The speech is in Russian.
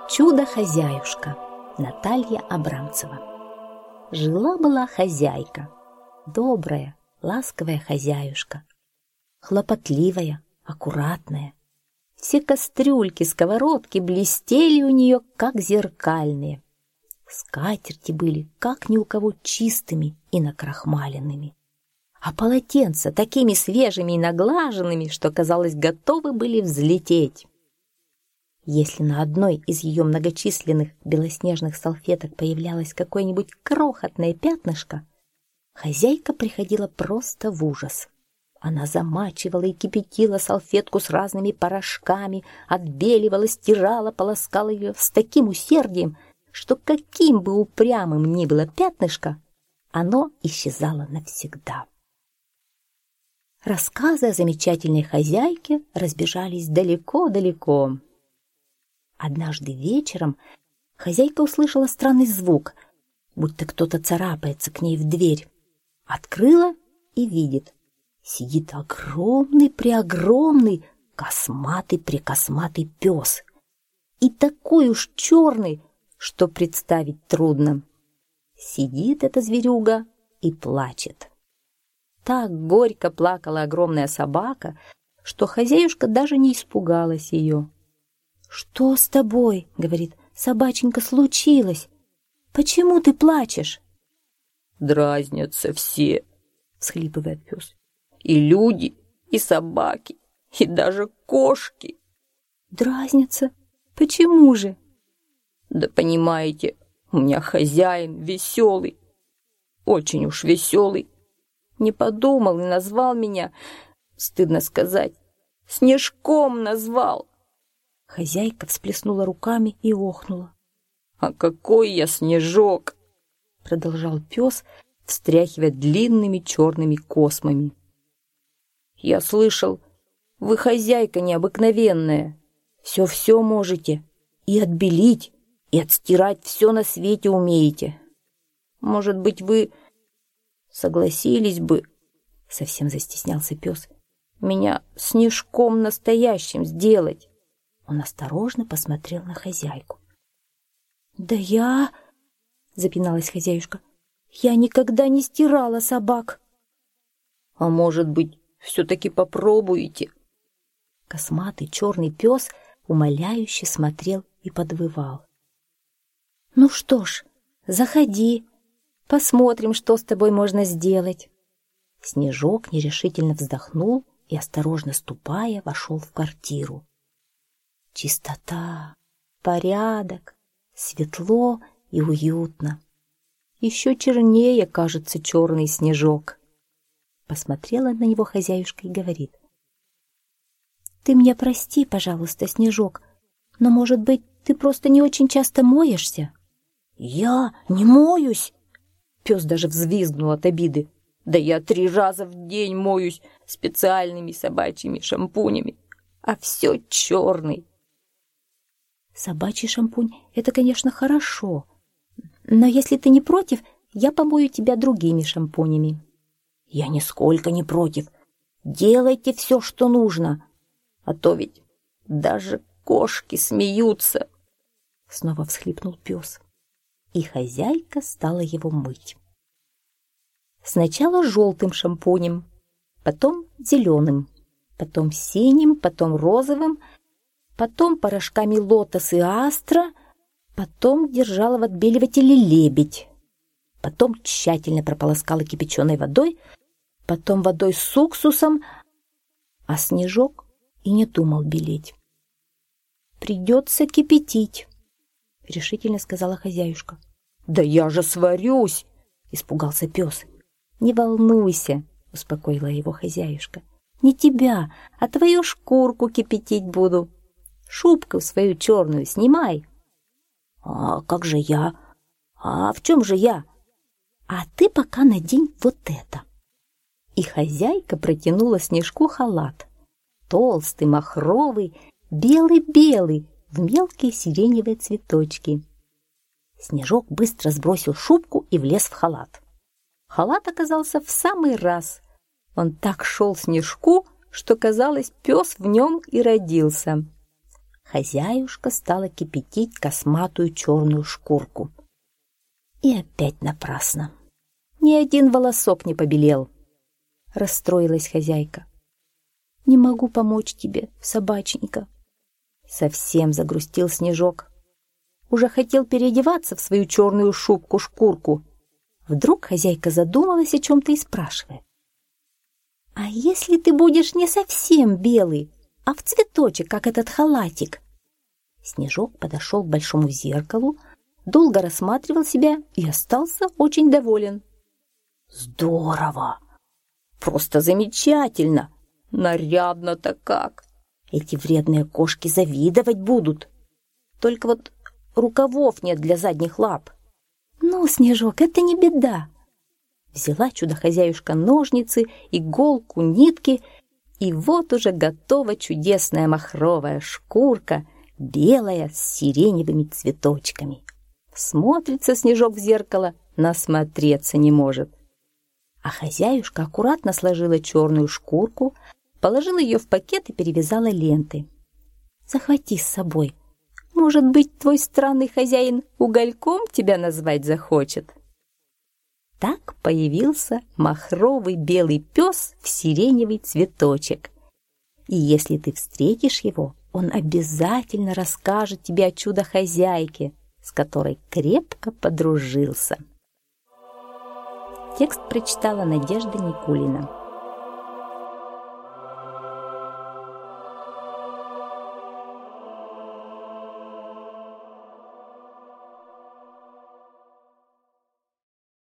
Чудо-хозяюшка. Наталья Абрамцева. Жила-была хозяйка, добрая, ласковая хозяюшка, хлопотливая, аккуратная. Все кастрюльки, сковородки блестели у нее, как зеркальные. Скатерти были, как ни у кого, чистыми и накрахмаленными. А полотенца такими свежими и наглаженными, что, казалось, готовы были взлететь. Если на одной из ее многочисленных белоснежных салфеток появлялось какое-нибудь крохотное пятнышко, хозяйка приходила просто в ужас. Она замачивала и кипятила салфетку с разными порошками, отбеливала, стирала, полоскала ее с таким усердием, что каким бы упрямым ни было пятнышко, оно исчезало навсегда. Рассказы о замечательной хозяйке разбежались далеко-далеко. Однажды вечером хозяйка услышала странный звук, будто кто-то царапается к ней в дверь. Открыла и видит. Сидит огромный-преогромный, косматый-прекосматый пес. И такой уж черный, что представить трудно. Сидит эта зверюга и плачет. Так горько плакала огромная собака, что хозяюшка даже не испугалась ее. «Что с тобой?» — говорит. «Собаченька, случилось? Почему ты плачешь?» «Дразнятся все», — всхлипывает пес. «И люди, и собаки, и даже кошки». «Дразнятся? Почему же?» «Да понимаете, у меня хозяин веселый, очень уж веселый. Не подумал и назвал меня, стыдно сказать, Снежком назвал». Хозяйка всплеснула руками и охнула. «А какой я снежок!» — продолжал пес, встряхивая длинными черными космами. «Я слышал, вы хозяйка необыкновенная. Все можете. И отбелить, и отстирать все на свете умеете. Может быть, вы согласились бы, — совсем застеснялся пес, — меня снежком настоящим сделать?» Он осторожно посмотрел на хозяйку. «Да я...» — запиналась хозяюшка. «Я никогда не стирала собак». «А может быть, все-таки попробуете?» Косматый черный пес умоляюще смотрел и подвывал. «Ну что ж, заходи, посмотрим, что с тобой можно сделать». Снежок нерешительно вздохнул и, осторожно ступая, вошел в квартиру. Чистота, порядок, светло и уютно. Еще чернее кажется черный снежок. Посмотрела на него хозяюшка и говорит: «Ты меня прости, пожалуйста, Снежок, но, может быть, ты просто не очень часто моешься?» «Я не моюсь?» Пес даже взвизгнул от обиды. «Да я 3 раза в день моюсь специальными собачьими шампунями, а все черный». «Собачий шампунь — это, конечно, хорошо, но если ты не против, я помою тебя другими шампунями». «Я нисколько не против. Делайте все, что нужно, а то ведь даже кошки смеются». Снова всхлипнул пес, и хозяйка стала его мыть. Сначала желтым шампунем, потом зеленым, потом синим, потом розовым, потом порошками лотос и астра, потом держала в отбеливателе лебедь, потом тщательно прополоскала кипяченой водой, потом водой с уксусом, а Снежок и не думал белеть. «Придется кипятить», — решительно сказала хозяюшка. «Да я же сварюсь!» — испугался пес. «Не волнуйся», — успокоила его хозяюшка. «Не тебя, а твою шкурку кипятить буду. Шубку свою черную снимай». «А как же я? А в чем же я?» «А ты пока надень вот это». И хозяйка протянула Снежку халат. Толстый, махровый, белый-белый, в мелкие сиреневые цветочки. Снежок быстро сбросил шубку и влез в халат. Халат оказался в самый раз. Он так шел Снежку, что, казалось, пес в нем и родился. хозяюшка стала кипятить косматую черную шкурку. И опять напрасно. Ни один волосок не побелел. Расстроилась хозяйка. «Не могу помочь тебе, собаченька». Совсем загрустил Снежок. Уже хотел переодеваться в свою черную шубку-шкурку. Вдруг хозяйка задумалась о чем-то и спрашивает: «А если ты будешь не совсем белый, а в цветочек, как этот халатик?» Снежок подошел к большому зеркалу, долго рассматривал себя и остался очень доволен. «Здорово! Просто замечательно! Нарядно-то как! Эти вредные кошки завидовать будут! Только вот рукавов нет для задних лап». «Ну, Снежок, это не беда». Взяла чудо-хозяюшка ножницы, иголку, нитки, и вот уже готова чудесная махровая шкурка, белая, с сиреневыми цветочками. Смотрится Снежок в зеркало, насмотреться не может. А хозяюшка аккуратно сложила черную шкурку, положила ее в пакет и перевязала лентой. «Захвати с собой. Может быть, твой странный хозяин Угольком тебя назвать захочет?» Так появился махровый белый пес в сиреневый цветочек. И если ты встретишь его, он обязательно расскажет тебе о чудо-хозяйке, с которой крепко подружился. Текст прочитала Надежда Никулина.